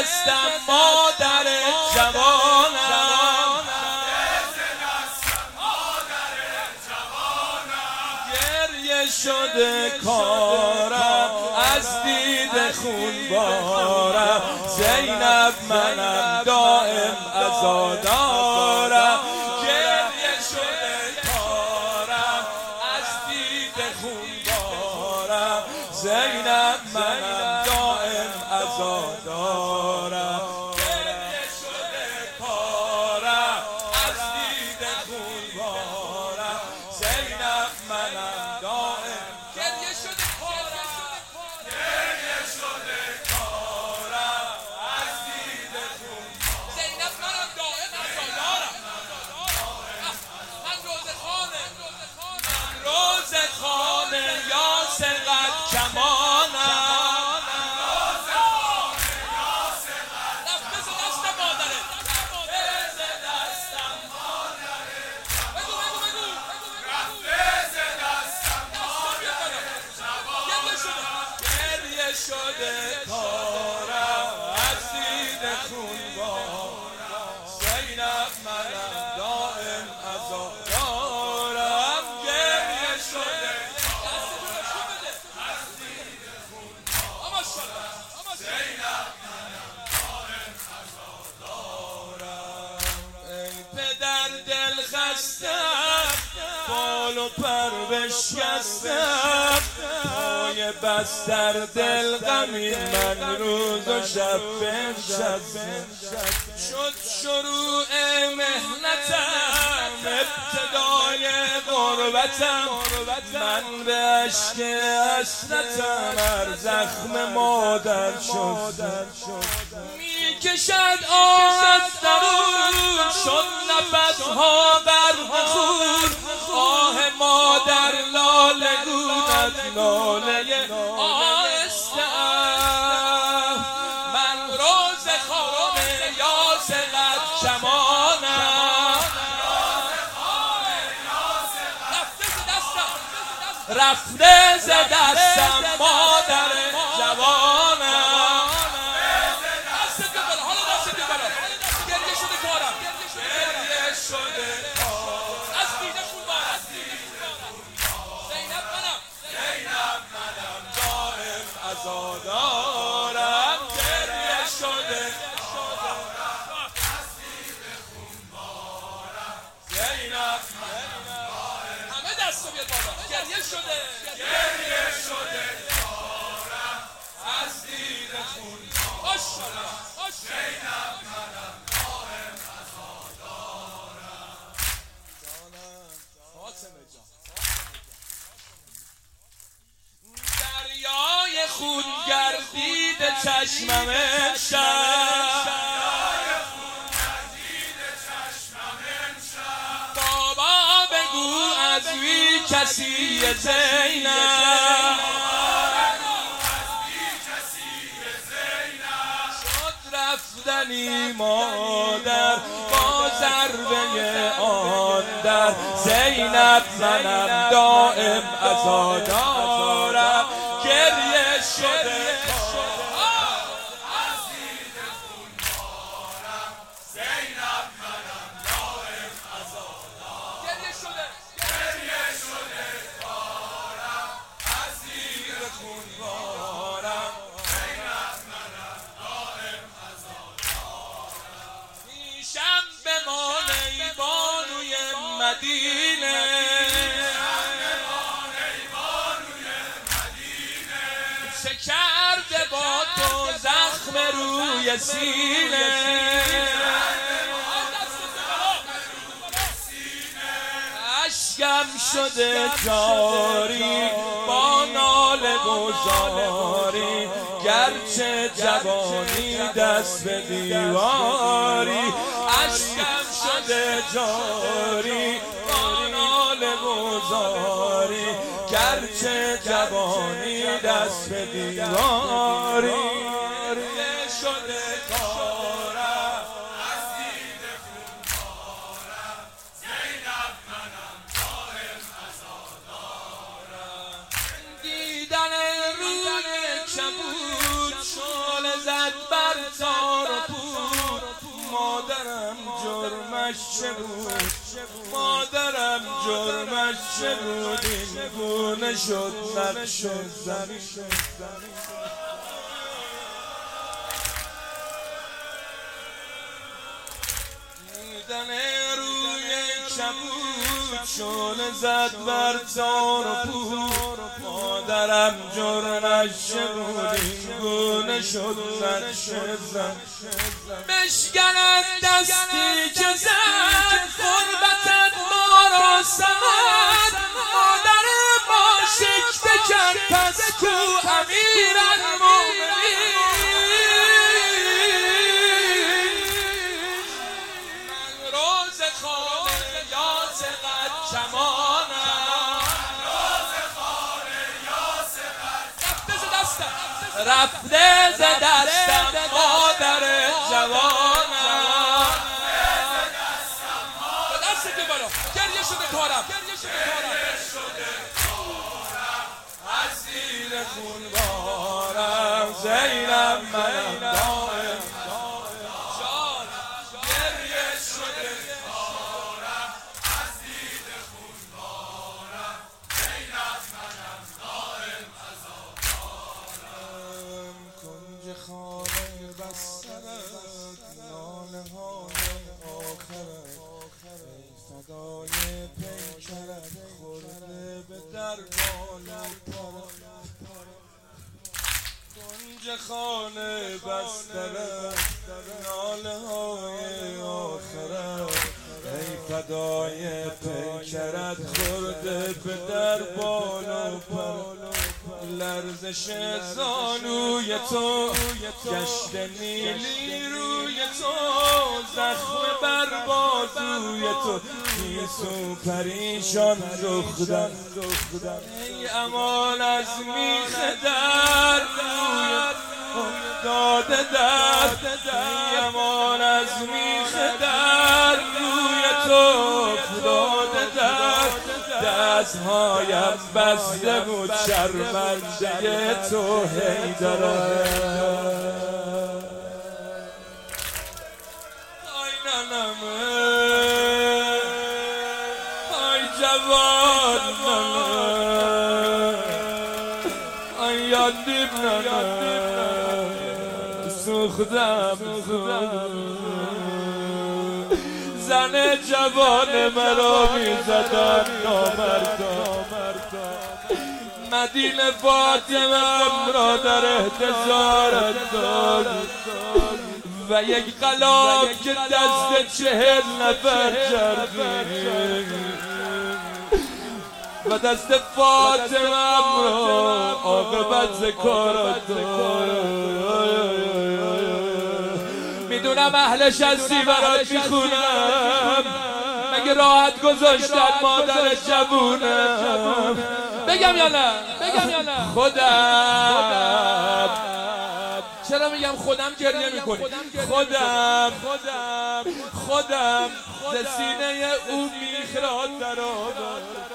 دستم مادر جوانم، گریه شده کارم از دید خونبارم. زینب منم دائم عزادارم، گریه شده کارم از دید خونبارم. زینب منم دائم عزادارم، گریه شده کارم از دید خونبارم. زینب منم دائم گریه شده کارم، گریه شده کارم از دید خونبارم. زینب منم دائم عزادارم. من روزخانه، من روزخانه یاسر قد کمانم. شده کارم از دید خونبارم. زینب منم دائم عزادارم، گریه شده از دید خونبارم. زینب منم دائم عزادارم. ای پدر دل خستم، بال و پر بشکستم، پای بستر دل غمی من روز و شب بنشستم. شد شروع مهنتم، ابتدای غربتم، من به اشک حسرتم هر زخم مادر شدم. میکشد آه از درون، شد نفسها غرق خون، آه مادر لاله گون از ناله آهسته ام. من روزخانه یاسر قد کمانم، رفته ز دستم مادر جوانم. گریه شده کارم، گریه شده کارم از دید خونبارم. زینب منم دائم عزادارم، گریه شده کارم از دید خونبارم. زینب منم دائم، همه دستو بیاد بالا، گریه شده کارم از دید خونبارم. زینب منم دائم عزادارم. فاطمه جان، دریای خون گردید چشمم امشب، بابا بگو از وی کسی زینب، شد رفتنی مادر با ضربه آن در. زینب منم دائم عزادارم، گریه شده کارم از دید خونبارم. زینب منم دائم عزادارم، گریه شده کارم از دید خونبارم. زینب منم دائم عزادارم. پیشم بمان ای بانوی مدینه، چه کرده با تو زخم روی سینه، اشکم شده جاری با ناله گذاری، گرچه جوانی دست به دیواری. اشکم شده جاری با ناله گذاری، گرچه جوانی دست به دیواری. شده کارم از دید خونبارم. زینب منم دائم عزادارم. دیدن روی کبود شعله زد بر تار جرمش چه بود، مادرم جرمش چه بود، این گونه شد نقش زمین. دیدن روی کبود شعله زد بر تار و پود، مادرم جرمش چه بود، این گونه شد نقش زمین. بشکند دستی که زد غربتت ما را سمد، مادر ما شکته کرد پس کو امیرالمومنین. من روز خانه یاس قد کمانم، رفته ز دستم مادر جوانم. به دست که بالا گریه شده کارم، از زیر خون بارم. زینب منم دائم جان، گریه شده کارم، از زیر خون بارم. زینب منم دائم عذابارم. کنج خانه بسترت ناله های آخرت، ای فدای پیکرت خورده به دربان و پرت. کنج خانه بسترت ناله های آخرت، ای فدای پیکرت خورده به دربان و پرت. لرزش زانوی تو، گشت نیلی روی تو، زخم بر بازوی تو، گیسو پریشان رخدن. ای امان از میخ در روی افتاده درد، ای امان از میخ در روی تو افتاده درد. دستهایم بسته بود شرمنده تو حیدرم. آی ننمه آی جوان ننه، آی یادیم ننه، سوختم زن جوان مرا میزدن نامردان. مدینه فاطمه را در احتضار داد و یک غلاف که دست 40 نفر کردیم و دست فاطمه را عاقبت ذکر داد. میدونم اهلش هستی برات میخونم، مگه راحت گذاشتن مادر جوونم؟ بگم یا نه؟ خودم چرا میگم خودم گریه میکنی؟ خودم ز سینه او میخ را در آورد.